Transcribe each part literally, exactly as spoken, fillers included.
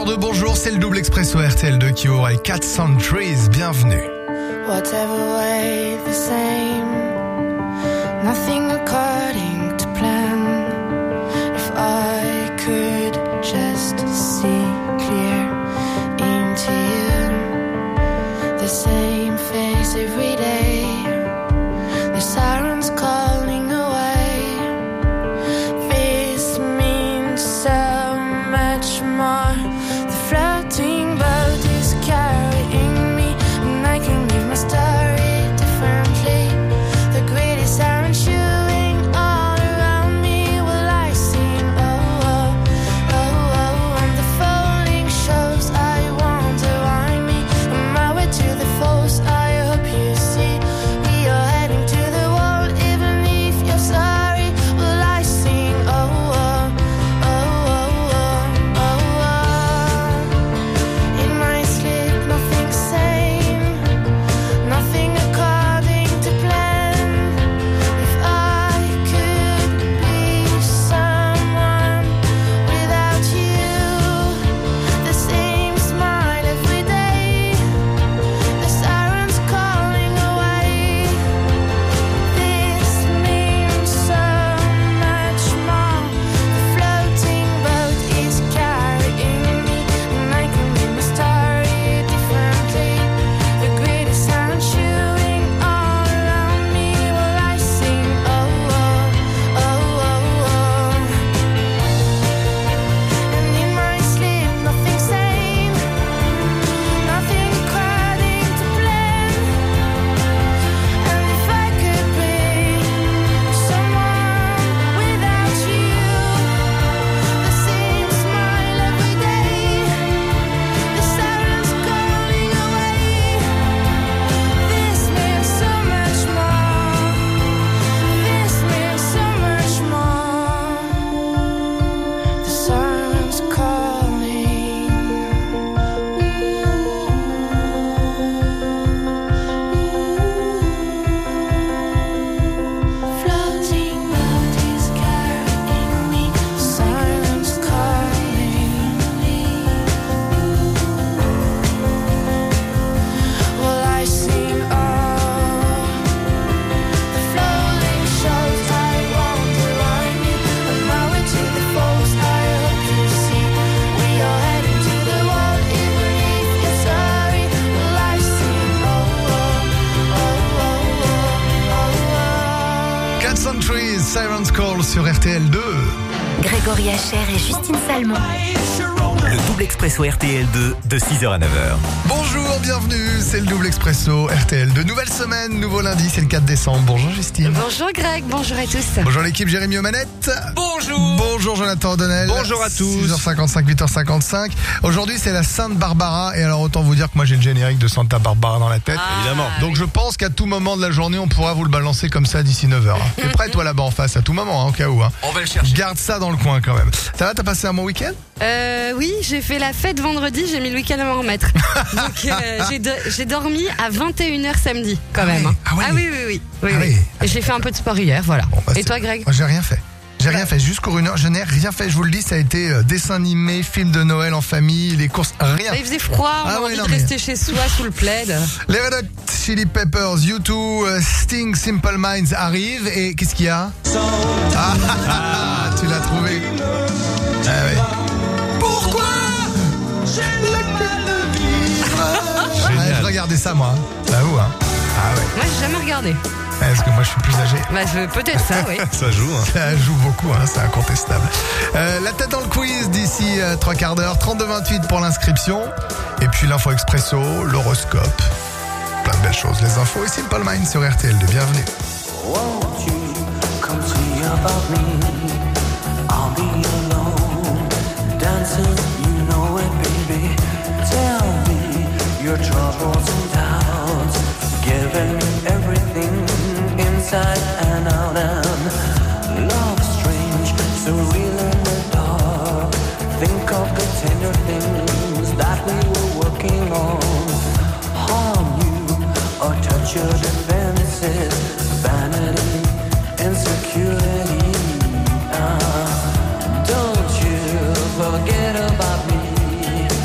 heures de bonjour, c'est le double expresso R T L deux qui ouvre avec quatre cents Trees, bienvenue. Whatever way the same, nothing according to plan. If I could just see clear into you, the same face every day, the sirens calling away. This means so much more. The floating boat is carrying me, and I can live my story differently. The greatest siren shooting all around me. Will I sing? Oh, oh, oh, oh. And the falling shows, I wonder why me. On my way to the falls, I hope you see. We are heading to the wall, even if you're sorry. Will I sing? Oh, oh, oh, oh, oh, oh, oh. In my sleep, nothing sane, nothing according to plan. If I could be someone without you, the same smile every day, the sirens calling away. This means so much more. The floating boat is carrying me, and I can live my story differently. The greatest sound shooting all around me. Will I sing? Oh, oh, oh, oh, oh. And in my sleep, nothing sane, nothing according to plan. And if I could be someone without you, the same smile every day, the sirens calling away. This means so much more. This means so much more. The sirens calling. Floating boat is carrying me. Sirens calling me. Will I sing? Oh, the floating shows, I wonder why me. On my way to the falls, I hope you see. We are heading to the wall, even if you're sorry. Will I sing? Oh, oh, oh, oh, oh, oh. quatre cents Trees, Sirens Call sur R T L deux. Grégory Hacher et Justine Salmon. Le double expresso R T L deux de six heures à neuf heures. Bonjour, bienvenue, c'est le double expresso R T L deux. Nouvelle semaine, nouveau lundi, c'est le quatre décembre. Bonjour Justine. Bonjour Greg, bonjour à tous. Bonjour l'équipe, Jérémy aux manettes. Bonjour. Bonjour Jonathan O'Donnell. Bonjour à tous. six heures cinquante-cinq, huit heures cinquante-cinq. Aujourd'hui c'est la Sainte Barbara. Et alors autant vous dire que moi j'ai le générique de Santa Barbara dans la tête. Ah, Évidemment. Donc je pense qu'à tout moment de la journée on pourra vous le balancer comme ça d'ici neuf heures. T'es prêt toi là-bas en face à tout moment hein, au cas où hein. On va le chercher. Garde ça dans le coin quand même. Ça va, t'as passé un bon week-end? Euh, oui, j'ai fait la fête vendredi, j'ai mis le week-end à m'en remettre. Donc euh, j'ai, do- j'ai dormi à vingt et une heures samedi quand Ah même. ouais, hein. ah ouais. oui, oui, oui. oui, Ah oui. oui. Et j'ai fait un peu de sport hier, voilà. Bon, bah, et c'est- toi Greg? Moi j'ai rien fait. J'ai rien fait, juste couru une heure, je n'ai rien fait, je vous le dis, ça a été euh, dessin animé, film de Noël en famille, les courses, rien. Bah, il faisait froid, on Ah a ouais, envie non, de mais- rester chez soi sous le plaid. Les Red Hot Chili Peppers, U deux, euh, Sting, Simple Minds arrivent et qu'est-ce qu'il y a? Ah, ah, ah, tu l'as trouvé. Ah ouais. Pourquoi j'ai la peine de vivre? Ouais, je regardais ça moi, bah vous hein. Ah ouais, Moi j'ai jamais regardé. parce que moi je suis plus âgé. Bah je, peut-être ça, oui. Ça joue. Hein. Ça joue beaucoup, hein, c'est incontestable. Euh, la tête dans le quiz d'ici euh, trois quarts d'heure, trente-deux vingt-huit pour l'inscription. Et puis l'info expresso, l'horoscope. Plein de belles choses, les infos et Simple Minds sur R T L deux. Bienvenue. Won't you come see about me? I'll be alone, dancing, you know it, baby. Tell me your troubles and doubts, giving me everything inside and out. And love strange, so real in the dark. Think of the tender things that we were working on. Harm you or touch your defenses, vanity, insecurity. Uh, don't you forget about me.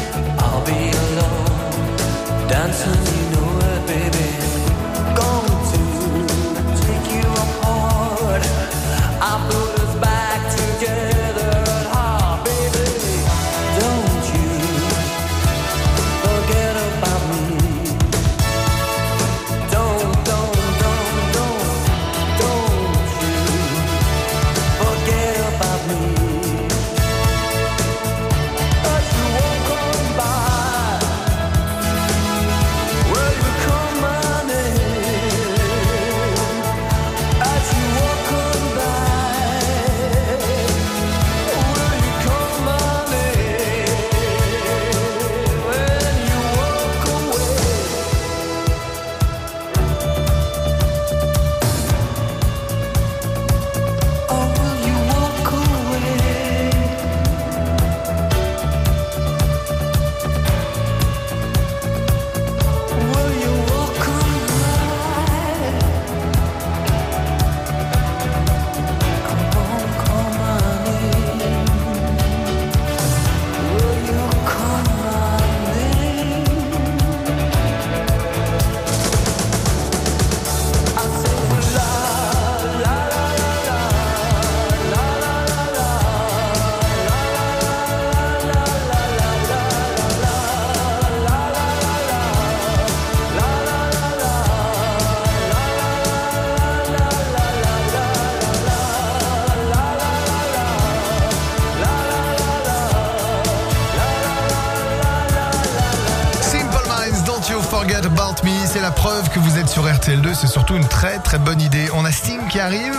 Forget About Me, c'est la preuve que vous êtes sur R T L deux, c'est surtout une très très bonne idée. On a Sting qui arrive.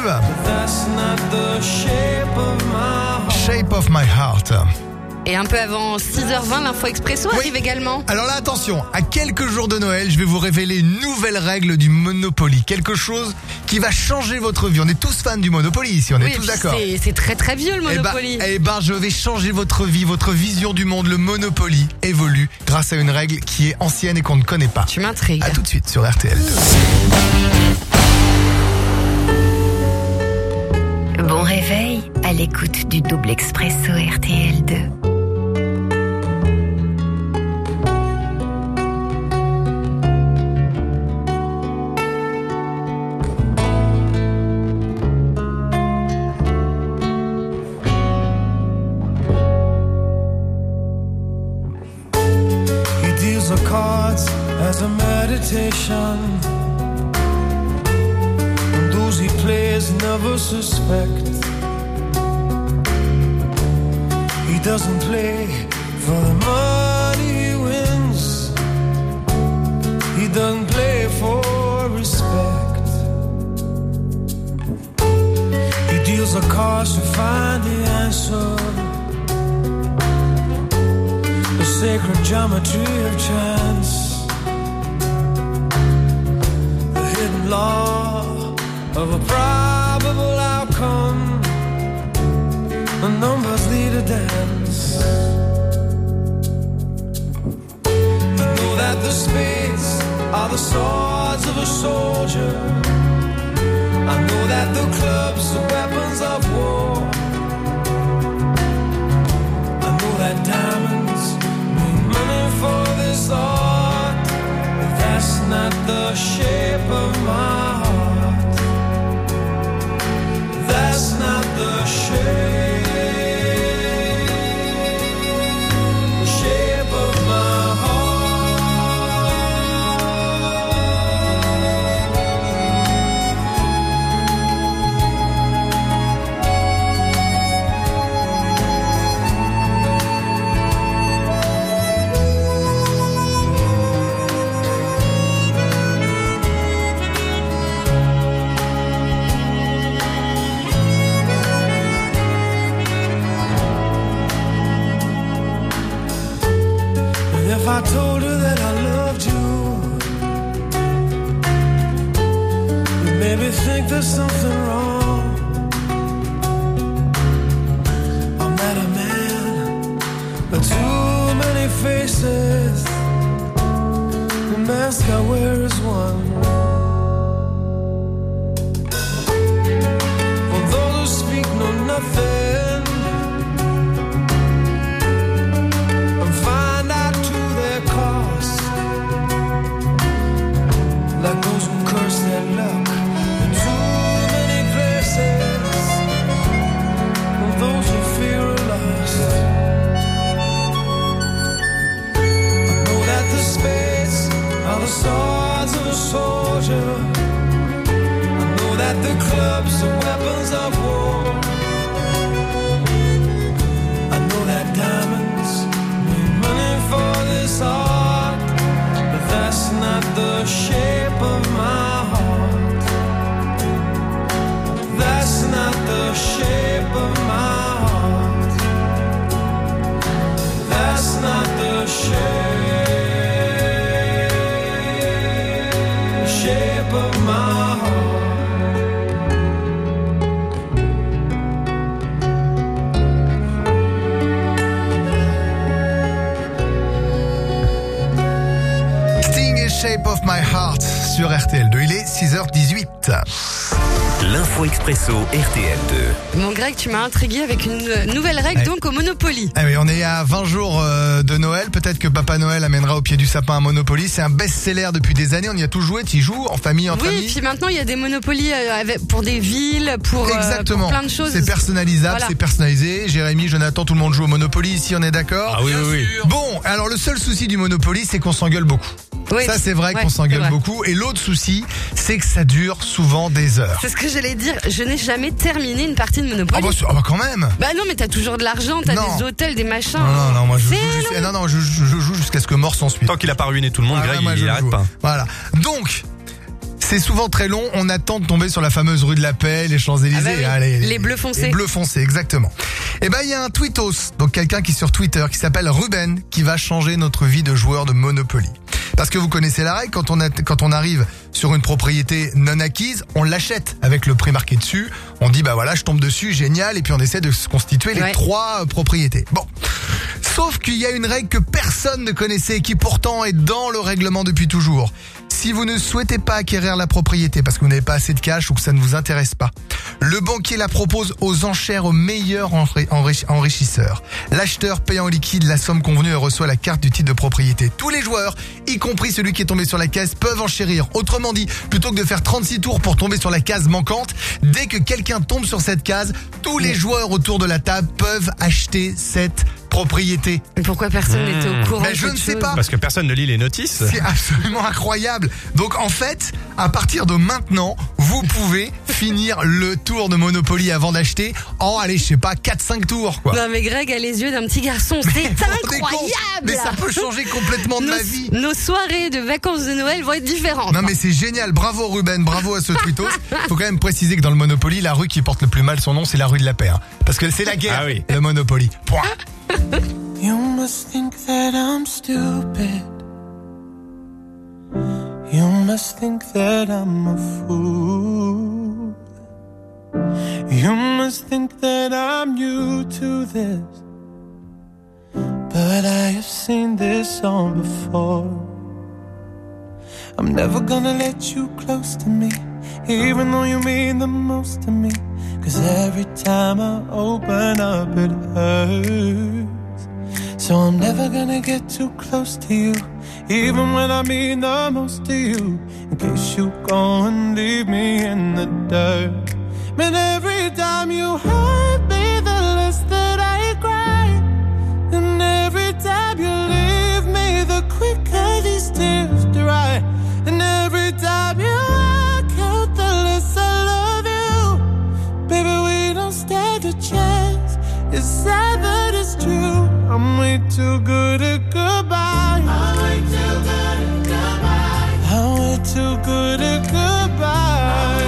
Shape of My Heart. Et un peu avant six heures vingt, l'info expresso Oui. arrive également. Alors là, attention, à quelques jours de Noël, je vais vous révéler une nouvelle règle du Monopoly. Quelque chose qui va changer votre vie. On est tous fans du Monopoly ici, on Oui, est tous puis d'accord. c'est, c'est très très vieux le Eh ben, Monopoly. eh ben, je vais changer votre vie, votre vision du monde. Le Monopoly évolue grâce à une règle qui est ancienne et qu'on ne connaît pas. Tu m'intrigues. À tout de suite sur R T L deux. Bon réveil à l'écoute du double expresso R T L deux. He deals the cards as a meditation, and those he plays never suspect. He doesn't play for the money he wins, he doesn't play for respect. He deals the cards to find the answer, the sacred geometry of chance, the hidden law of a probable outcome. The numbers lead a dance. I know that the spades are the swords of a soldier. I know that the clubs are weapons of war. I know that diamonds mean money for this art, but that's not the shape of my heart. That's not the shape. I told her that I loved you, you made me think there's something wrong. I'm not a man, but too many faces. The mask I wear is one. For those who speak know nothing, like those who curse their luck in too many places, and those who fear are lost. I know that the spades are the swords of a soldier. I know that the clubs are weapons of war. I know that diamonds mean money for this art, but that's not the shape of my heart. That's not the shape of my heart. That's not the shape, shape of my heart. Shape of My Heart sur R T L deux. Il est six heures dix-huit. L'info expresso R T L deux. Mon Greg, tu m'as intrigué avec une nouvelle règle Ouais. donc au Monopoly. Ah oui, on est à vingt jours euh, de Noël. Peut-être que Papa Noël amènera au pied du sapin un Monopoly. C'est un best-seller depuis des années. On y a tous joué. Tu y joues en famille, entre Oui, amis. puis maintenant il y a des Monopoly euh, avec- pour des villes, pour, euh, Exactement. pour plein de choses. C'est personnalisable, Voilà. c'est personnalisé. Jérémy, Jonathan, tout le monde joue au Monopoly ici, on est d'accord? Ah oui, oui, oui. Bon, alors le seul souci du Monopoly, c'est qu'on s'engueule beaucoup. Oui, Ça, c'est vrai ouais, qu'on c'est s'engueule vrai. beaucoup. Et l'autre souci, c'est que ça dure souvent des heures. C'est ce que j'allais dire. Je n'ai jamais terminé une partie de Monopoly. Ah bah, c'est- ah bah quand même. Bah non, mais t'as toujours de l'argent, t'as Non. des hôtels, des machins. Non, non, non, moi je C'est joue juste, long. eh non, non, je, je- je joue juste jusqu'à ce que mort s'en suive. Tant qu'il a pas ruiné tout le monde, Voilà, Greg, moi, il, je il le arrête joue. pas. Voilà. Donc, c'est souvent très long. On attend de tomber sur la fameuse rue de la Paix, les Champs-Élysées. Ah bah oui, Allez, les bleus foncés. Les bleus foncés, exactement. Et ben, il y a un tweetos, donc quelqu'un qui est sur Twitter, qui s'appelle Ruben, qui va changer notre vie de joueur de Monopoly. Parce que vous connaissez la règle, quand on, a, quand on arrive sur une propriété non acquise, on l'achète avec le prix marqué dessus. On dit, bah voilà, je tombe dessus, génial, et puis on essaie de se constituer les Ouais. trois euh, propriétés. Bon. Sauf qu'il y a une règle que personne ne connaissait et qui pourtant est dans le règlement depuis toujours. Si vous ne souhaitez pas acquérir la propriété parce que vous n'avez pas assez de cash ou que ça ne vous intéresse pas, le banquier la propose aux enchères au meilleur enri- enri- enrichisseur. L'acheteur paye en liquide la somme convenue et reçoit la carte du titre de propriété. Tous les joueurs, y compris celui qui est tombé sur la case, peuvent enchérir. Autrement dit, plutôt que de faire trente-six tours pour tomber sur la case manquante, dès que quelqu'un tombe sur cette case, tous les joueurs autour de la table peuvent acheter cette propriété. Mais pourquoi personne n'était au courant Mais de je cette ne sais chose pas. Parce que personne ne lit les notices. C'est absolument incroyable. Donc en fait, à partir de maintenant, vous pouvez finir le tour de Monopoly avant d'acheter en, allez, je sais pas, quatre cinq tours, quoi. Non mais Greg a les yeux d'un petit garçon, c'est Vous vous rendez compte incroyable. Mais ça peut changer complètement de nos, ma vie. nos soirées de vacances de Noël vont être différentes. Non mais c'est génial, bravo Ruben, bravo à ce tweetos. Faut quand même préciser que dans le Monopoly, la rue qui porte le plus mal son nom, c'est la rue de la Paix. Hein. Parce que c'est la guerre, Ah oui. le Monopoly. Point. You must think that I'm stupid. You must think that I'm a fool. You must think that I'm new to this. But I have seen this all before. I'm never gonna let you close to me, even though you mean the most to me. Cause every time I open up it hurts. So I'm never gonna get too close to you, even when I mean the most to you. In case you go and leave me in the dirt. Man, every time you hurt me, the less that I cry. And every time you leave me, the quicker these tears dry. And every time you walk out, the less I love you. Baby, we don't stand a chance. It's sad but it's true. I'm way too good at goodbye. I'm way too good at goodbye. I'm way too good at goodbye.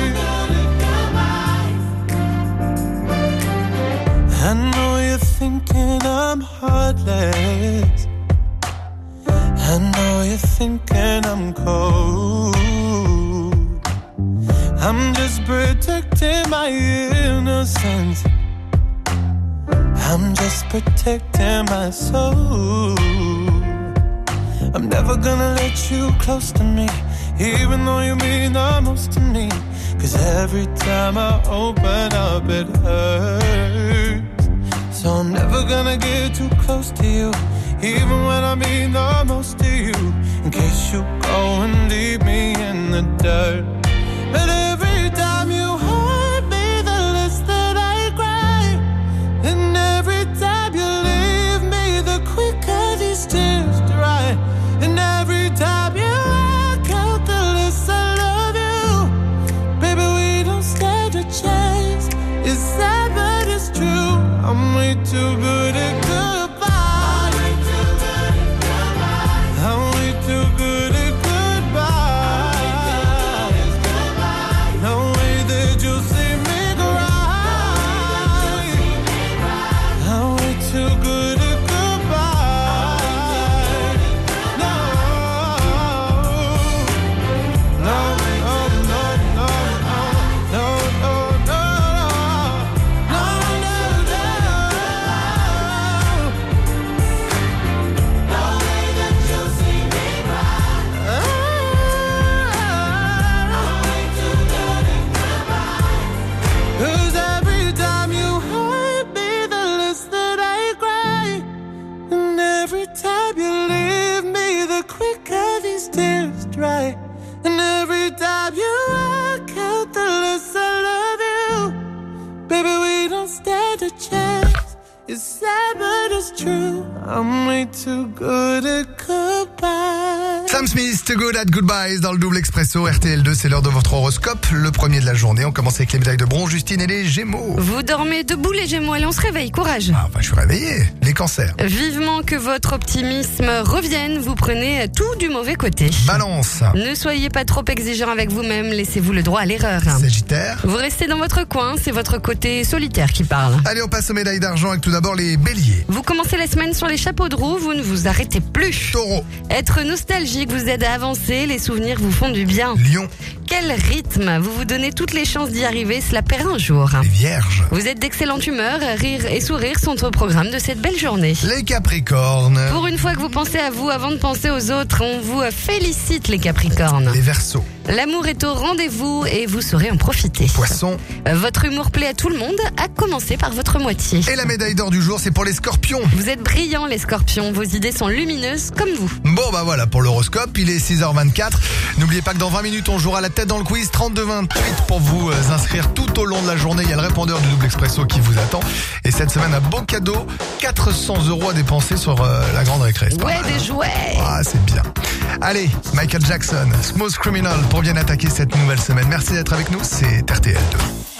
I know you're thinking I'm heartless. I know you're thinking I'm cold. I'm just protecting my innocence. I'm just protecting my soul. I'm never gonna let you close to me, even though you mean the most to me. Cause every time I open up it hurts. So I'm never gonna get too close to you, even when I mean the most to you. In case you go and leave me in the dirt. But every time you hurt me, the less that I cry. And every time you leave me, the quicker these tears dry. And every time you walk out, the less I love you. Baby, we don't stand a chance. It's sad but it's true. I'm way too good at goodbye. I'm way too good at goodbye. No way that you'll see me cry. I'm way too good at goodbye. No, no, no, no, no, no, no, no, no, no, no. Cause every time you hurt me, the less that I cry. And every time you leave me, the quicker these tears dry. And every time you walk out, the less I love you. Baby, we don't stand a chance. It's sad but it's true. I'm way too good at goodbye. Ça Sam Smith, Too Good at Goodbyes dans le double expresso R T L deux, c'est l'heure de votre horoscope, le premier de la journée. On commence avec les médailles de bronze, Justine et les Gémeaux. Vous dormez debout les Gémeaux, allez on se réveille, courage. Ah, enfin, je suis réveillé. Les Cancers. Vivement que votre optimisme revienne, vous prenez tout du mauvais côté. Balance. Ne soyez pas trop exigeant avec vous-même, laissez-vous le droit à l'erreur. Sagittaire. Vous restez dans votre coin, c'est votre côté solitaire qui parle. Allez, on passe aux médailles d'argent avec tout d'abord les Béliers. Vous commencez la semaine sur les chapeaux de roue, vous ne vous arrêtez plus. Taureau. Être nostalgique vous aide à avancer, les souvenirs vous font du bien. Lion. Quel rythme, vous vous donnez toutes les chances d'y arriver, cela paiera un jour. Les Vierges. Vous êtes d'excellente humeur, rire et sourire sont au programme de cette belle journée. Les Capricornes. Pour une fois que vous pensez à vous avant de penser aux autres, on vous félicite les Capricornes. Les Verseaux. L'amour est au rendez-vous et vous saurez en profiter. Poissons. Votre humour plaît à tout le monde, à commencer par votre moitié. Et la médaille d'or du jour, c'est pour les Scorpions. Vous êtes brillants les Scorpions, vos idées sont lumineuses comme vous. Bon bah voilà pour l'horoscope, il est six heures vingt-quatre. N'oubliez pas que dans vingt minutes, on jouera la tête dans le quiz trente-deux vingt-huit pour vous euh, inscrire tout au long de la journée. Il y a le répondeur du double expresso qui vous attend. Et cette semaine, un beau cadeau, quatre cents euros à dépenser sur euh, la grande récré. Ouais, des jouets. Ah, c'est bien. Allez, Michael Jackson, Smooth Criminal pour bien attaquer cette nouvelle semaine. Merci d'être avec nous, c'est R T L deux.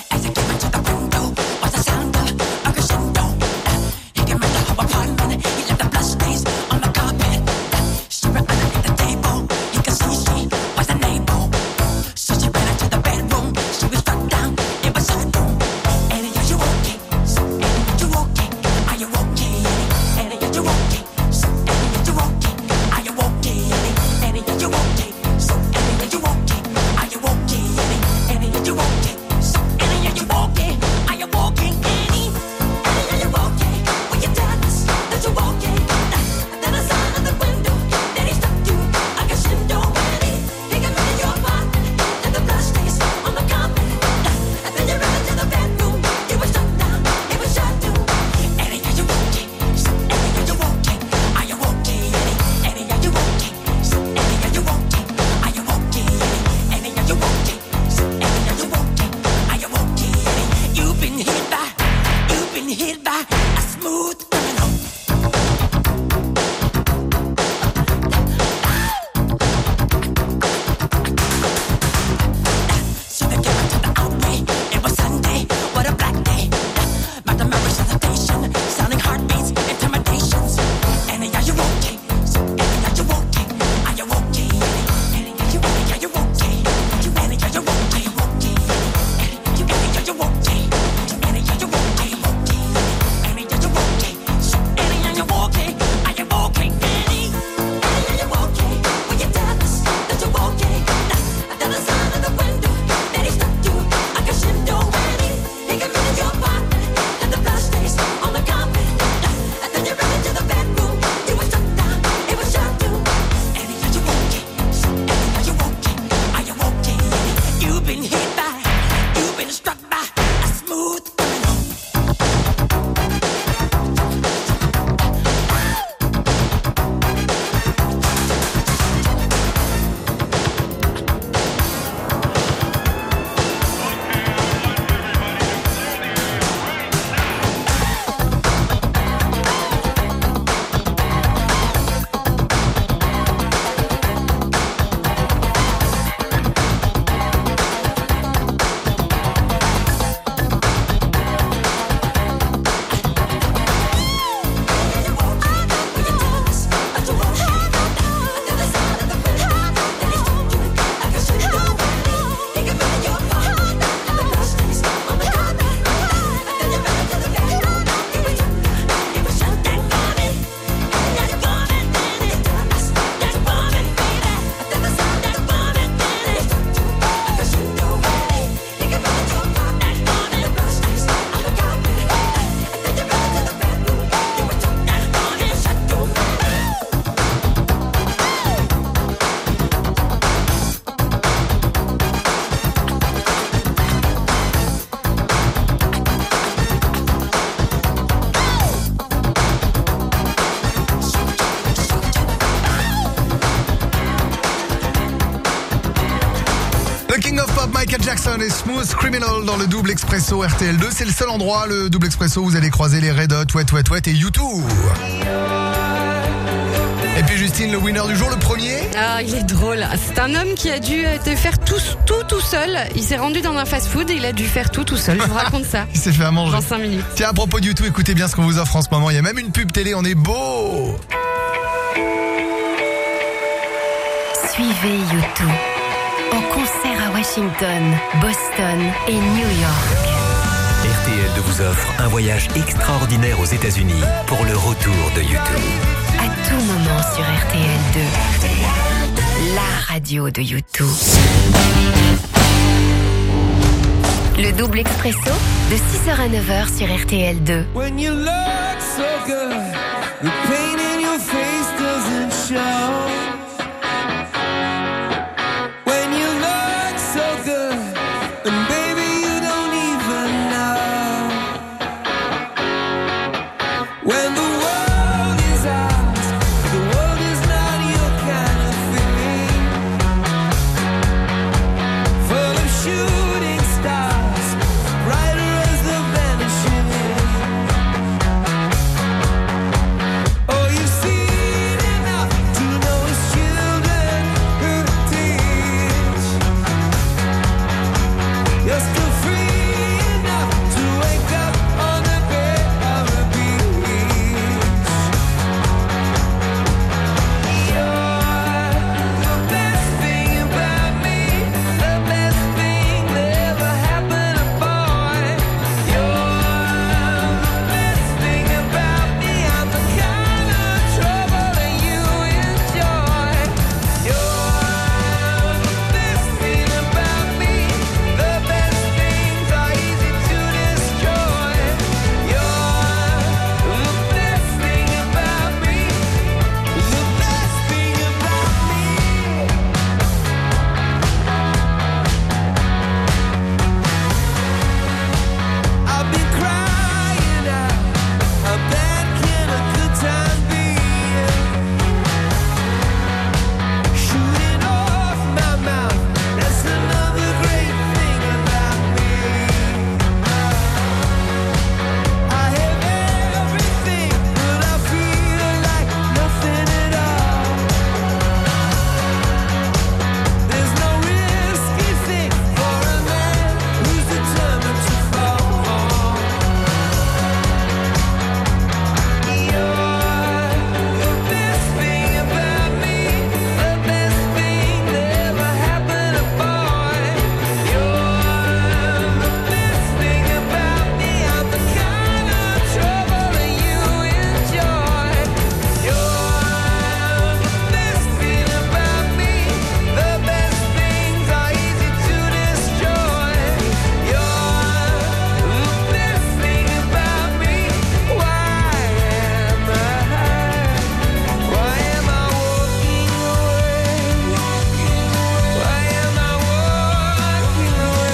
Michael Jackson et Smooth Criminal dans le double expresso R T L deux. C'est le seul endroit, le double expresso, où vous allez croiser les Red Hot, Wet Wet Wet et U deux. Et puis Justine, le winner du jour, le premier. Ah, il est drôle. C'est un homme qui a dû euh, te faire tout, tout, tout seul. Il s'est rendu dans un fast-food et il a dû faire tout, tout seul. Je vous raconte ça. Il s'est fait à manger. Dans cinq minutes. Tiens, à propos de YouTube, écoutez bien ce qu'on vous offre en ce moment. Il y a même une pub télé, on est beau. Suivez YouTube en concert à Washington, Boston et New York. R T L deux vous offre un voyage extraordinaire aux États-Unis pour le retour de YouTube. À tout moment sur R T L deux, la radio de YouTube. Le double expresso de six heures à neuf heures sur R T L deux. When you look so good, the pain in your face doesn't show. When you look so good, and baby you don't even know. When the world is ours, the world is not your kind of thing. Full of shooting stars, brighter as the vanishing moon. Oh, you've seen enough to know it's children who teach. You're still free enough to wake up on the bed of a beach. You're the best thing about me, the best thing that ever happened to a boy. You're the best thing about me, I'm the kind of trouble that you enjoy. You're the best thing about me, the best things are easy to destroy. You're the best thing about me, the best thing about me. I've been crying out, how bad can a good time be? Shooting off my mouth, that's another great thing about me. I have everything, but I feel like nothing at all. There's no risky thing for a man who's determined to fall. You're the best thing about me, the best thing that ever happened to a boy. You're the best thing about me, I'm the kind of trouble that you enjoy. You're the best thing about me, the best things are easy to destroy. You're the best thing about me. Why am I? Why am I walking away? Why am I walking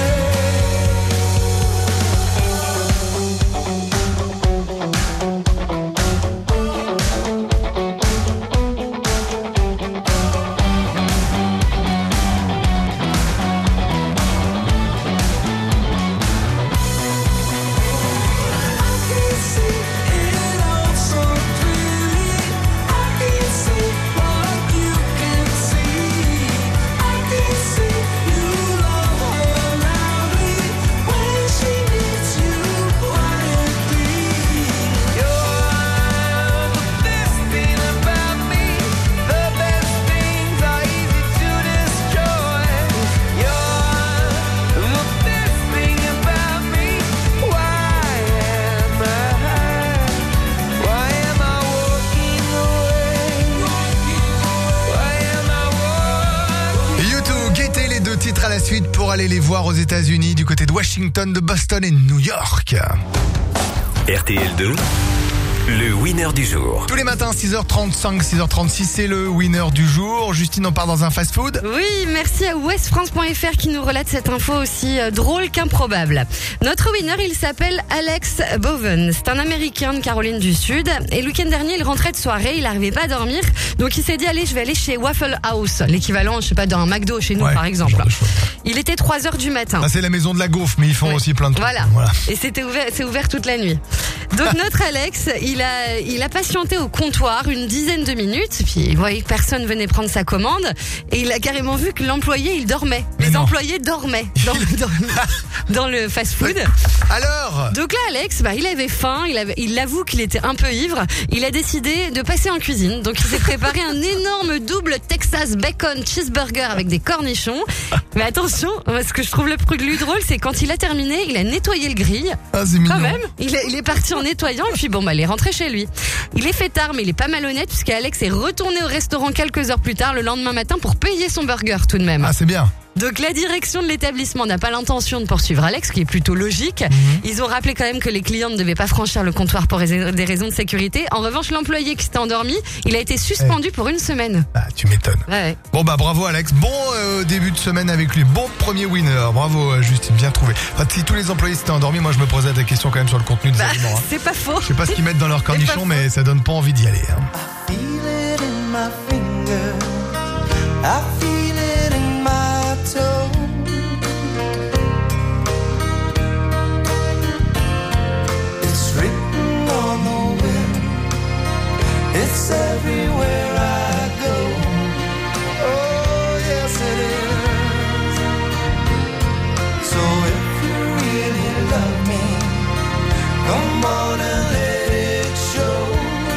YouTube, guettez les deux titres à la suite pour aller les voir aux États-Unis, du côté de Washington, de Boston et de New York. R T L deux, le winner du jour. Tous les matins, six heures trente-cinq, six heures trente-six, c'est le winner du jour. Justine, on part dans un fast-food. Oui, merci à ouest france point f r qui nous relate cette info aussi euh, drôle qu'improbable. Notre winner, il s'appelle Alex Bowen. C'est un Américain de Caroline du Sud. Et le week-end dernier, il rentrait de soirée, il n'arrivait pas à dormir. Donc il s'est dit, allez, je vais aller chez Waffle House, l'équivalent, je sais pas, d'un McDo chez nous, Ouais, par exemple. genre de choses. Il était trois heures du matin. Ah, c'est la maison de la gaufre, mais ils font Oui. aussi plein de trucs. Voilà. Voilà. Et c'était ouvert, c'est ouvert toute la nuit. Donc notre Alex, il a, il a patienté au comptoir une dizaine de minutes, puis il voyait que personne venait prendre sa commande, et il a carrément vu que l'employé, il dormait. Mais Les non. employés dormaient dans, le- dans, le- dans le fast-food. Alors Donc là, Alex, bah, il avait faim, il, avait, il avoue qu'il était un peu ivre. Il a décidé de passer en cuisine. Donc il s'est préparé un énorme double Texas bacon cheeseburger avec des cornichons. Mais attention, ce que je trouve le plus drôle, c'est quand il a terminé, il a nettoyé le grill. Ah, c'est mignon. Quand même, il est, il est parti en nettoyant et puis bon, bah, il est rentré chez lui. Il est fait tard, mais il est pas malhonnête puisque Alex est retourné au restaurant quelques heures plus tard, le lendemain matin, pour payer son burger tout de même. Ah, c'est bien. Donc la direction de l'établissement n'a pas l'intention de poursuivre Alex, ce qui est plutôt logique. Ils ont rappelé quand même que les clients ne devaient pas franchir le comptoir pour rais- des raisons de sécurité. En revanche, l'employé qui s'était endormi, il a été suspendu pour une semaine. Ah, tu m'étonnes. Ouais. Bon bah bravo Alex, bon euh, début de semaine avec lui, bon premier winner, bravo euh, Justine, bien trouvé. Enfin, si tous les employés s'étaient endormis, moi je me posais des questions quand même sur le contenu des Bah, aliments. Hein. c'est pas faux. Je sais pas ce qu'ils mettent dans leurs pas cornichons, faux. mais ça donne pas envie d'y aller. Hein. Feel it in my finger. I feel it in my toe. It's written on the wind. It's everywhere I go. Oh, yes, it is. So if you really love me, come on and let it show.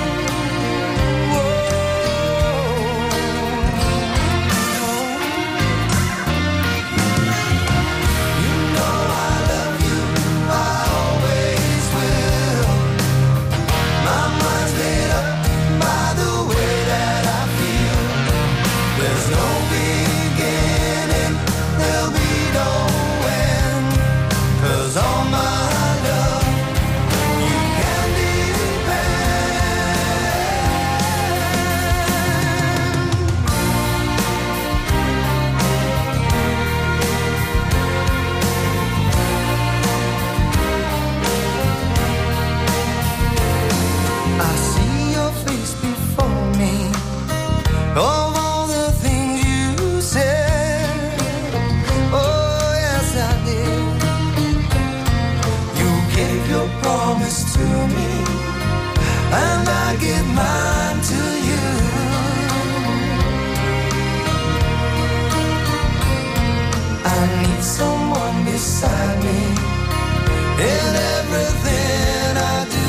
I see your face before me, of all the things you said. Oh, yes, I did. You gave your promise to me, and I give mine to you. I need someone beside me in everything I do.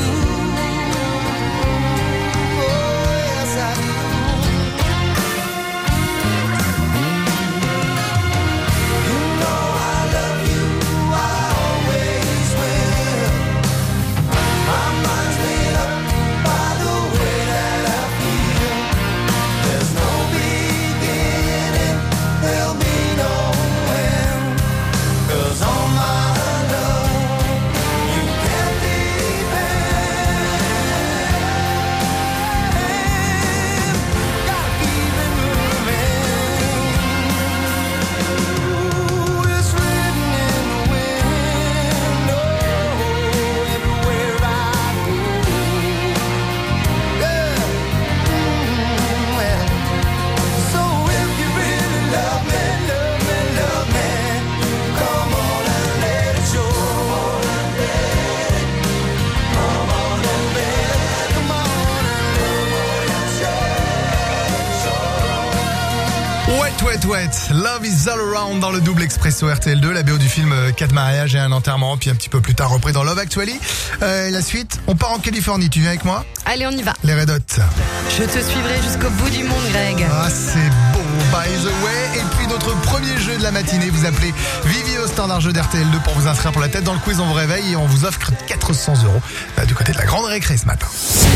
Wet, wet, wet. Love is all around dans le double expresso R T L deux, la B O du film euh, quatre mariages et un enterrement, puis un petit peu plus tard repris dans Love Actually. Euh, et la suite, on part en Californie, tu viens avec moi? Allez, on y va. Les Red Hot. Je te suivrai jusqu'au bout du monde, Greg. Ah, c'est beau, by the way. Et puis notre premier jeu de la matinée, vous appelez Vivi au standard jeu d'R T L deux pour vous inscrire pour la tête dans le quiz. On vous réveille et on vous offre quatre cents euros euh, du côté de la grande récré ce matin.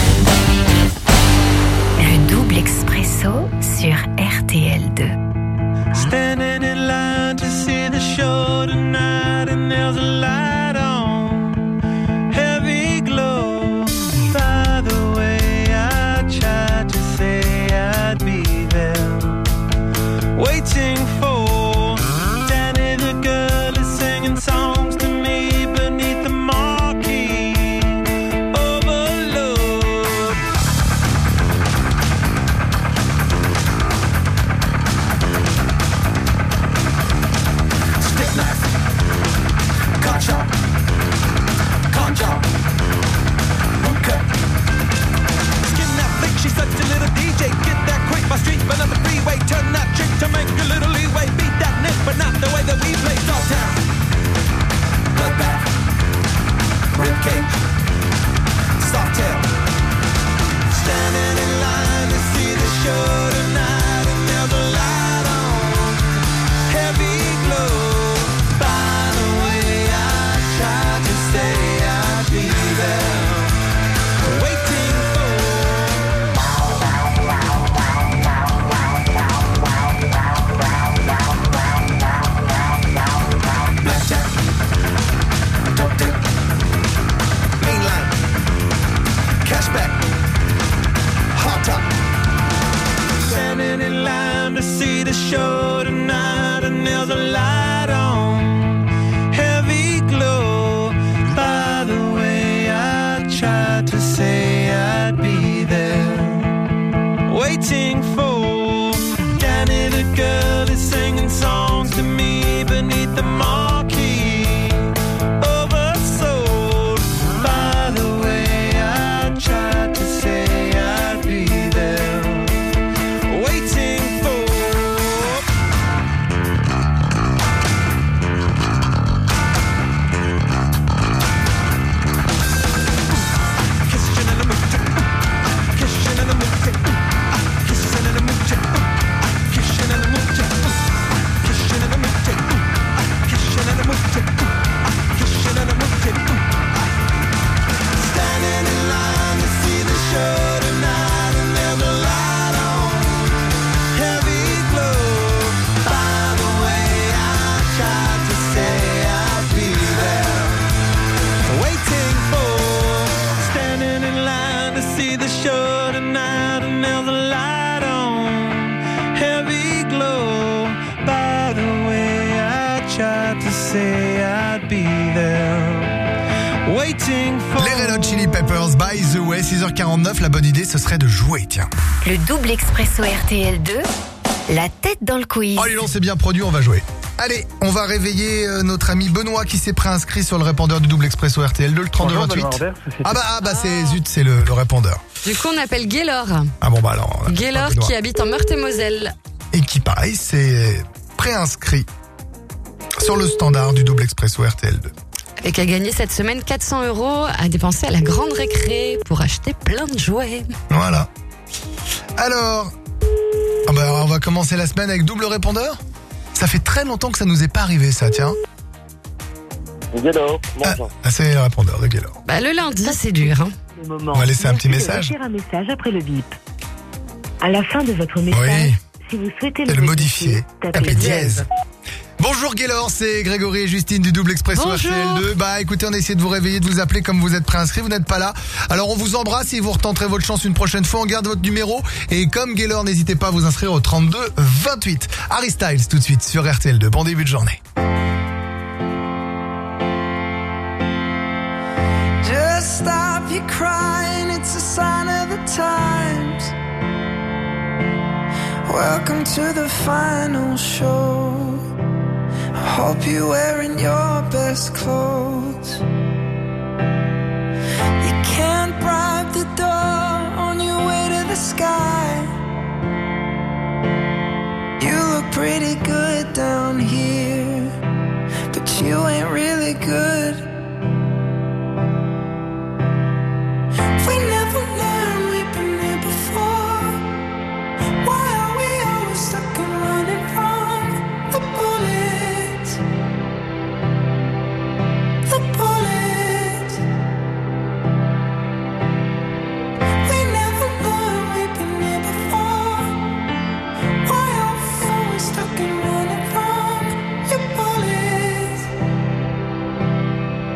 Le double expresso sur R T L deux. Standing in line to see the show tonight, and there's a light on, heavy glow. By the way, I tried to say I'd be there, waiting for Danny the girl is singing songs to me beneath the marquee overload. show tonight, and there's a light on, heavy glow. By the way, I tried to say I'd be there, waiting for Danny the girl is singing songs to me beneath the marquee, oversold. By the way, I tried to say I'd be there, waiting for. Kissing in the mood, kissing in the mood, kissing in the mood, kissing in the mood, kissing in the mood, kissing in the mood, kissing in the mood. Standing in line to see the show tonight, and there's a light on, heavy glow. By the way, I tried to say I'd be there, waiting for. Standing in line to see the show tonight, and there's a light on, heavy glow. By the way, I tried to say I'd be there, waiting for. Les Red Hot Chili Peppers, By the Way, six heures quarante-neuf. La bonne idée, ce serait de jouer, tiens. Le double expresso R T L deux, la tête dans le quiz. Oh, les gens, c'est bien produit, on va jouer. Allez, on va réveiller euh, notre ami Benoît qui s'est préinscrit sur le répondeur du double expresso R T L deux, le trente-deux vingt-huit. Ah bah, ah bah c'est zut, c'est le, le répondeur. Du coup, on appelle Gaylor. Ah bon, bah alors. on appelle Gaylor pas Benoît. qui habite en Meurthe-et-Moselle. Et qui, pareil, s'est préinscrit sur le standard du double expresso R T L deux. Et qui a gagné cette semaine quatre cents euros à dépenser à la grande récré pour acheter plein de jouets. Voilà. Alors, ah bah, on va commencer la semaine avec double répondeur. Ça fait très longtemps que ça nous est pas arrivé, ça, tiens. Gaylor, Ah, bonjour. ah, c'est le répondeur de Gaylor. Bah, le lundi, c'est dur. Hein. On va laisser un petit message. un message après le bip. À la fin de votre message, Oui, si vous souhaitez c'est le modifier. tapez Tapez dièse. dièse. Bonjour Gaylor, c'est Grégory et Justine du double expresso Bonjour. R T L deux. Bah écoutez, on a essayé de vous réveiller, de vous appeler comme vous êtes préinscrit, vous n'êtes pas là. Alors on vous embrasse et vous retenterez votre chance une prochaine fois, on garde votre numéro. Et comme Gaylor, n'hésitez pas à vous inscrire au trente-deux vingt-huit. Harry Styles tout de suite sur R T L deux. Bon début de journée. Just stop your crying, it's a sign of the times. Welcome to the final show. I hope you're wearing your best clothes. You can't bribe the door on your way to the sky. You look pretty good down here, but you ain't really good. We never learned, we've been here before. Why are we always stuck and running from the bullets? The bullets. We never learned, we've been here before. Why are we always stuck and running from your bullets?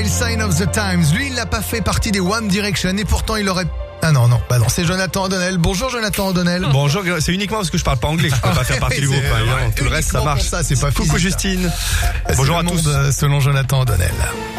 s'appelle Sign of the Times. Lui, il n'a pas fait partie des One Direction et pourtant il aurait... Ah non, non, bah non, c'est Jonathan O'Donnell. Bonjour Jonathan O'Donnell. Bonjour, c'est uniquement parce que je parle pas anglais que je peux pas faire partie du groupe. Hein, évidemment. Tout le reste, ça marche. Ça, c'est pas Coucou physique, Justine. C'est Bonjour le à tous. monde, selon Jonathan O'Donnell.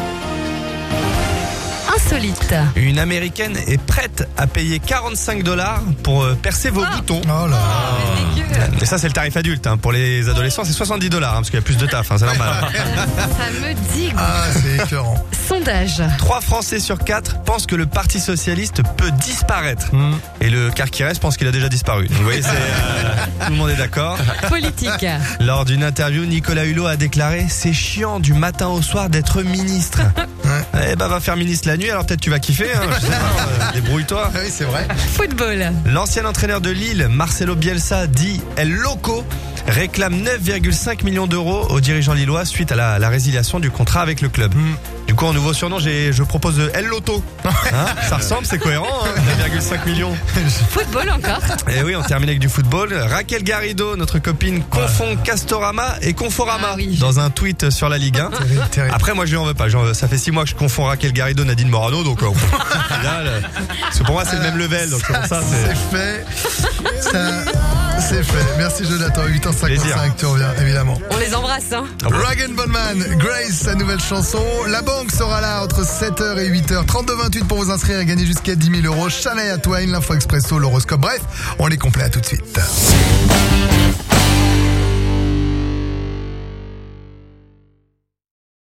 Insolite. Une américaine est prête à payer quarante-cinq dollars pour euh, percer vos Ah. boutons. Oh là. Mais dégueu. Et ça, c'est le tarif adulte. Hein. Pour les adolescents, c'est soixante-dix dollars, hein, parce qu'il y a plus de taf, hein, c'est normal. Ça me dit. Ah, c'est écœurant. Sondage. Trois Français sur quatre pensent que le Parti Socialiste peut disparaître. Hmm. Et le quart qui reste pense qu'il a déjà disparu. Donc vous voyez, c'est, euh, tout le monde est d'accord. Politique. Lors d'une interview, Nicolas Hulot a déclaré « C'est chiant du matin au soir d'être ministre. » Eh ben, va faire ministre la nuit, alors peut-être tu vas kiffer. Hein, je sais pas, euh, débrouille-toi. Ah oui, c'est vrai. Football. L'ancien entraîneur de Lille, Marcelo Bielsa, dit El Loco, réclame neuf virgule cinq millions d'euros aux dirigeants lillois suite à la, la résiliation du contrat avec le club. Mm. Du coup, en nouveau surnom, j'ai, je propose El Loto. Hein, ça ressemble, c'est cohérent, hein, neuf virgule cinq millions. Football encore. Et oui, on termine avec du football. Raquel Garrido, notre copine, confond Castorama et Conforama Ah oui. dans un tweet sur la Ligue un. Terrible, terrible. Après, moi, je lui en veux pas. Genre, ça fait six mois que je confonds Raquel Garrido, Nadine Morano, donc, euh, là, le- parce que pour moi, c'est le même level, donc c'est pour ça, c'est... C'est fait. Ça, c'est fait. Merci Jonathan. huit heures Plaisir. cinquante-cinq, tu reviens, évidemment. On les embrasse, hein. Ah bon. Rag and Bondman, Grace, sa nouvelle chanson. La banque sera là entre sept heures et huit heures. trente-deux vingt-huit pour vous inscrire et gagner jusqu'à dix mille euros. Shania Twain, l'info expresso, l'horoscope. Bref, on est complet. À tout de suite.